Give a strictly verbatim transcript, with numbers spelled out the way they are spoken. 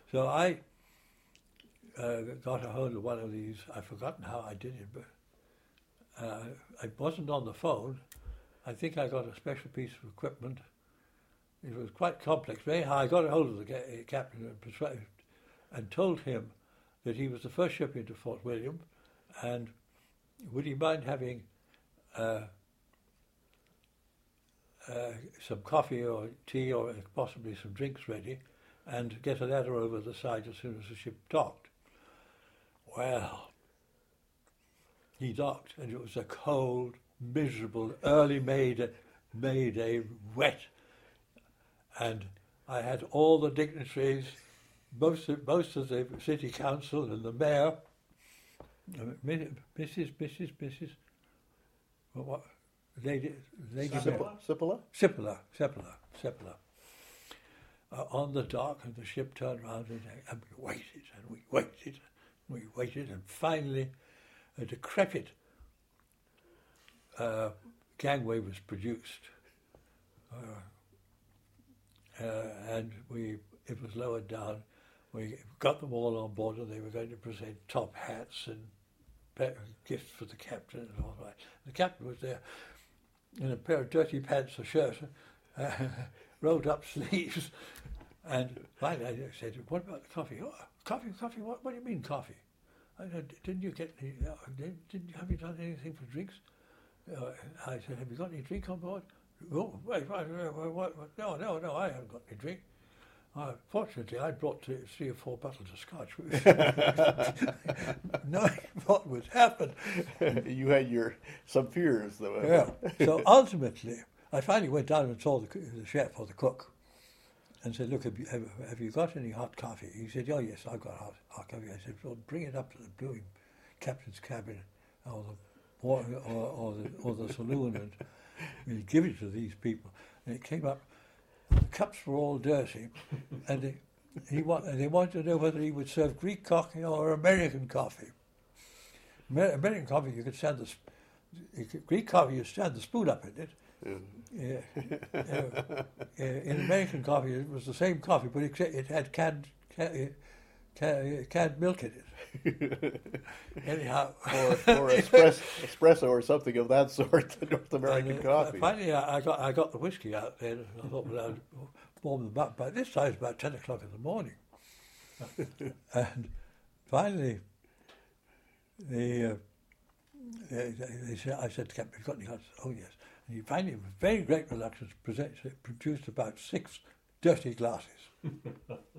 So I uh, got a hold of one of these. I've forgotten how I did it, but uh, I wasn't on the phone. I think I got a special piece of equipment. It was quite complex. Anyhow, I got a hold of the ca- captain and persuaded, and told him that he was the first ship into Fort William, and would he mind having uh, uh, some coffee or tea or possibly some drinks ready, and get a ladder over the side as soon as the ship docked. Well, he docked, and it was a cold, miserable, early May day, May day, wet, and I had all the dignitaries, most of, most of the city council and the mayor, Missus Missus Missus what, lady, lady Cipolla? Cipolla? Cipolla, Cipolla, Cipolla. Uh, on the dock, and the ship turned around, and, and we waited, and we waited, and we waited, and finally a decrepit uh, gangway was produced, uh, uh, and we it was lowered down. We got them all on board, and they were going to present top hats and gifts for the captain and all that. The captain was there in a pair of dirty pants, a shirt, uh, rolled up sleeves, and finally I said, "What about the coffee?" "Oh, coffee, coffee. What? What do you mean coffee?" I said, "Didn't you get any? Uh, didn't, didn't have you done anything for drinks?" Uh, I said, "Have you got any drink on board?" "Oh, wait, wait, wait, wait, what, what? No, no, no. I haven't got any drink." Uh, fortunately, I brought two, three or four bottles of scotch, knowing what would happen. You had your some fears, though. Yeah. So ultimately, I finally went down and saw the, the chef or the cook, and said, "Look, have you, have, have you got any hot coffee?" He said, "Oh yes, I've got hot, hot coffee." I said, "Well, bring it up to the blue captain's cabin, or the or, or, or the or the saloon, and we'll give it to these people." And it came up. The cups were all dirty, and they, he wa- they wanted to know whether he would serve Greek coffee or American coffee. Amer- American coffee, you could stand the sp- you could, Greek coffee, you stand the spoon up in it. Yeah. Uh, uh, uh, in American coffee, it was the same coffee, but except it had canned can, can, canned milk in it. Anyhow, or, or espresso, espresso or something of that sort. North American and, uh, coffee. Finally, I I got I got the whiskey out there, and I thought, well, I'd warm them up. By this time, it's about ten o'clock in the morning, and finally, the uh, they, they said, I said to Captain, "You've got any hot?" "Oh yes." And he finally, with very great reluctance, present, produced about six dirty glasses.